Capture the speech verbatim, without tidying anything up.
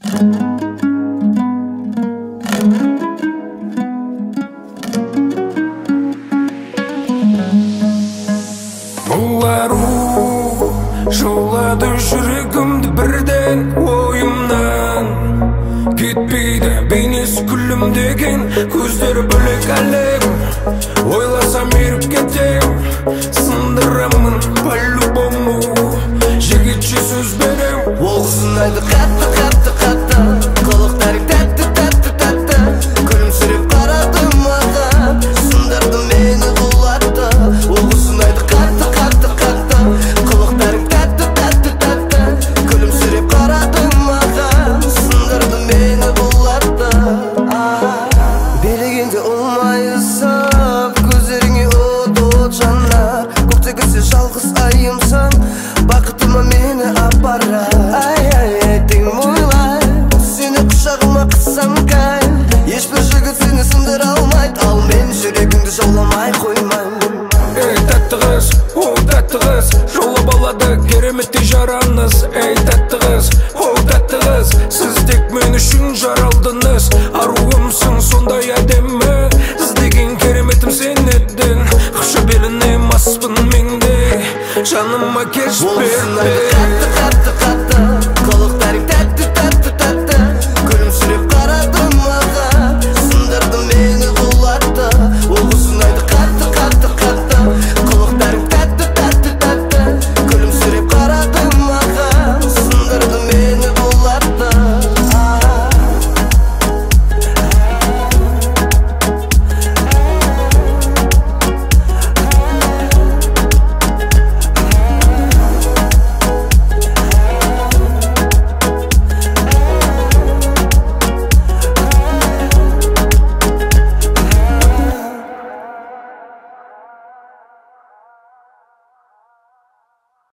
Ару жолады жүрегімді бірден ойымнан кетпейді бейнесі күлімдеген көздері бөлек әлем ойласам еріп кетем сындырамын по-любому жігітше сөз берем ол қызынайды қатты қатты қатты қылықтары тәтті тәтті тәтті күлімсіреп қарады маған сындырды мені құлатты ол қызынайды қатты қатты қатты қылықтарың тәтті тәтті тәтті күлімсіреп қарады маған сындырды мені құлатты билегенде ұлмайысып көздеріңе от от жанар көктегісі жалғыз айымсың бақытыма мені апара ай ай ай теңім ойлай сені құшағыма қыссам кай ешбір жігіт сені сындыра алмайды ал мен жүрегіңді жауламай қоймаймын ей тәтті қыз о тәтті қыз жаулап алады кереметтей жараңыз ей тәтті қыз о тәтті қыз сіз тек мен үшін жаралдыңыз аруымсың сондай әдемі іздеген кереметім сен едің құша беліне маспын мен де жаныма кеш берме